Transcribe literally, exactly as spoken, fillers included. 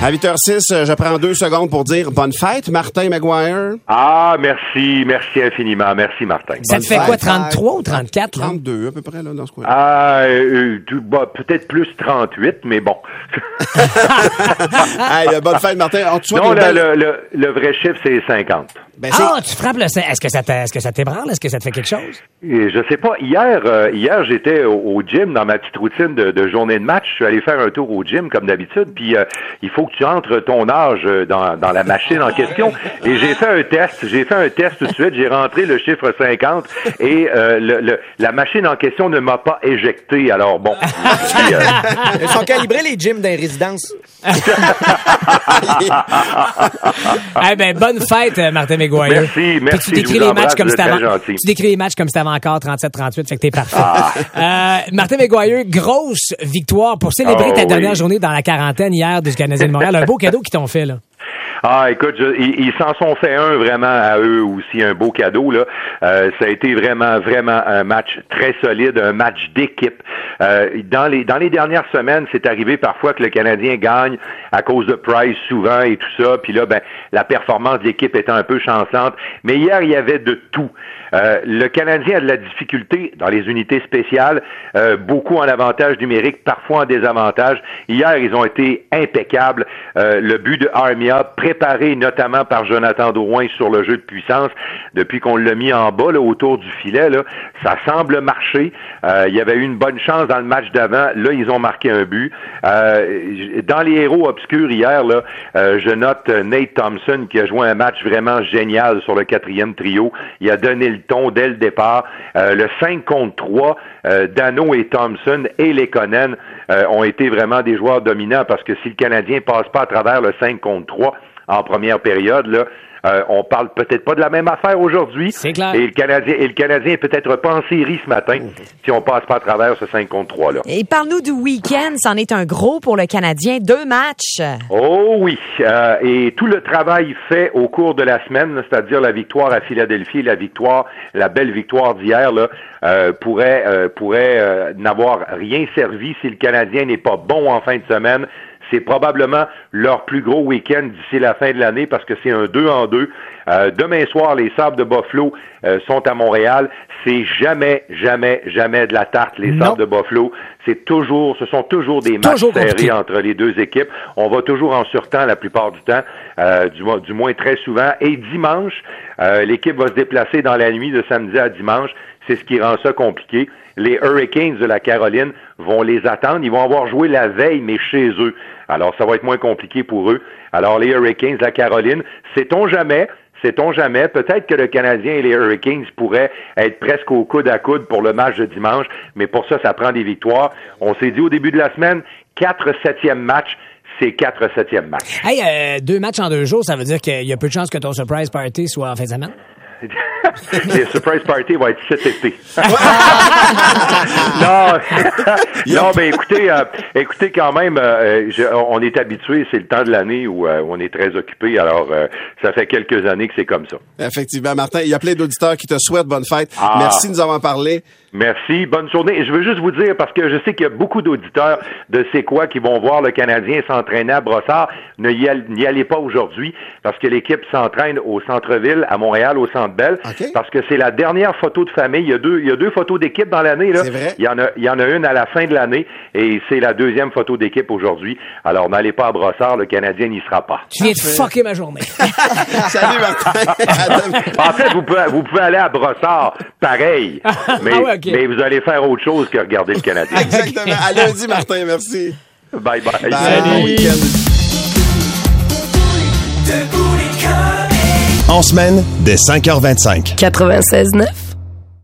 À huit heures six, je prends deux secondes pour dire bonne fête, Martin Maguire. Ah, merci, merci infiniment. Merci, Martin. Ça te fait quoi, trente-trois ou trente-quatre? Là? trente-deux, à peu près, là, dans ce coin. Ah, euh, bah, peut-être plus trente-huit, mais bon. Hey, bonne fête, Martin. On te souhaite non, une le, belle... le, le, le vrai chiffre, c'est cinquante. Ben, ah, tu frappes le... Est-ce que ça te, est-ce que ça t'ébranle? Est-ce que ça te fait quelque chose? Et je sais pas. Hier, euh, hier, j'étais au, au gym dans ma petite routine de, de journée de match. Je suis allé faire un tour au gym comme d'habitude. Puis euh, il faut que tu entres ton âge dans, dans la machine en question. Et j'ai fait un test. J'ai fait un test tout de suite. J'ai rentré le chiffre cinquante et euh, le, le, la machine en question ne m'a pas éjecté. Alors bon. Puis, euh... Ils sont calibrés les gyms dans les résidences. Eh ben, bonne fête, Martin Maguire. Merci, merci. Puis tu décris les matchs comme c'était avant. Tu décris les matchs comme c'était encore trente-sept trente-huit, fait que t'es parfait. Ah. Euh, Martin Maguire, grosse victoire pour célébrer oh, ta dernière oui. journée dans la quarantaine hier du Canadien de Montréal. Un beau cadeau qu'ils t'ont fait, là. Ah, écoute, je, ils, ils s'en sont fait un vraiment à eux aussi, un beau cadeau là. Euh, ça a été vraiment, vraiment un match très solide, un match d'équipe. Euh, dans les dans les dernières semaines, c'est arrivé parfois que le Canadien gagne à cause de Price souvent et tout ça. Puis là, ben la performance de l'équipe était un peu chancelante. Mais hier, il y avait de tout. Euh, le Canadien a de la difficulté dans les unités spéciales, euh, beaucoup en avantage numérique, parfois en désavantage. Hier, ils ont été impeccables. Euh, le but de Armia, préparé notamment par Jonathan Drouin sur le jeu de puissance, depuis qu'on l'a mis en bas, là, autour du filet, là, ça semble marcher. Euh, il y avait eu une bonne chance dans le match d'avant. Là, ils ont marqué un but. Euh, dans les héros obscurs hier, là, euh, je note Nate Thompson qui a joué un match vraiment génial sur le quatrième trio. Il a donné le ton dès le départ. Euh, le cinq contre trois, euh, Dano et Thompson et Lekonen euh, ont été vraiment des joueurs dominants parce que si le Canadien passe pas à travers le cinq contre trois en première période, là, Euh, on parle peut-être pas de la même affaire aujourd'hui. C'est clair. Et le Canadien, et le Canadien est peut-être pas en série ce matin si on passe pas à travers ce cinq contre trois là. Et parle-nous du week-end. C'en est un gros pour le Canadien. Deux matchs. Oh oui. Euh, et tout le travail fait au cours de la semaine, c'est-à-dire la victoire à Philadelphie et la victoire, la belle victoire d'hier, là, euh, pourrait, euh, pourrait euh, n'avoir rien servi si le Canadien n'est pas bon en fin de semaine. C'est probablement leur plus gros week-end d'ici la fin de l'année parce que c'est un deux en deux. Euh, demain soir, les Sabres de Buffalo euh, sont à Montréal. C'est jamais, jamais, jamais de la tarte, les non. Sabres de Buffalo. C'est toujours, ce sont toujours des matchs toujours serrés compliqué. entre les deux équipes. On va toujours en surtemps la plupart du temps, euh, du, du moins très souvent. Et dimanche, euh, l'équipe va se déplacer dans la nuit de samedi à dimanche. C'est ce qui rend ça compliqué. Les Hurricanes de la Caroline vont les attendre. Ils vont avoir joué la veille, mais chez eux. Alors, ça va être moins compliqué pour eux. Alors, les Hurricanes de la Caroline, sait-on jamais, sait-on jamais, peut-être que le Canadien et les Hurricanes pourraient être presque au coude à coude pour le match de dimanche, mais pour ça, ça prend des victoires. On s'est dit au début de la semaine, quatre septièmes matchs. C'est quatre septièmes matchs. Hey, euh, deux matchs en deux jours, ça veut dire qu'il y a peu de chances que ton surprise party soit en fin de semaine? Le surprise party va être cet été. non, non, ben écoutez, euh, écoutez quand même, euh, je, on est habitué, c'est le temps de l'année où, euh, où on est très occupé. Alors, euh, ça fait quelques années que c'est comme ça. Effectivement, Martin, il y a plein d'auditeurs qui te souhaitent bonne fête. Ah. Merci de nous avoir parlé. Merci, bonne journée. Et je veux juste vous dire, parce que je sais qu'il y a beaucoup d'auditeurs de C'est quoi qui vont voir le Canadien s'entraîner à Brossard. Ne y allez, n'y allez pas aujourd'hui, parce que l'équipe s'entraîne au centre-ville, à Montréal, au Centre Bell. Okay. Parce que c'est la dernière photo de famille. Il y a deux, il y a deux photos d'équipe dans l'année, là. C'est vrai. Il y en a, il y en a une à la fin de l'année, et c'est la deuxième photo d'équipe aujourd'hui. Alors, n'allez pas à Brossard, le Canadien n'y sera pas. Tu viens de fucker ma journée. Salut, Martin. En fait, vous pouvez, vous pouvez aller à Brossard, pareil. Mais, ah ouais, okay. mais vous allez faire autre chose que regarder le Canadien. Exactement. À lundi, Martin. Merci. Bye bye. Bye. Salut. Bon week-end. En semaine, dès cinq heures vingt-cinq. quatre-vingt-seize neuf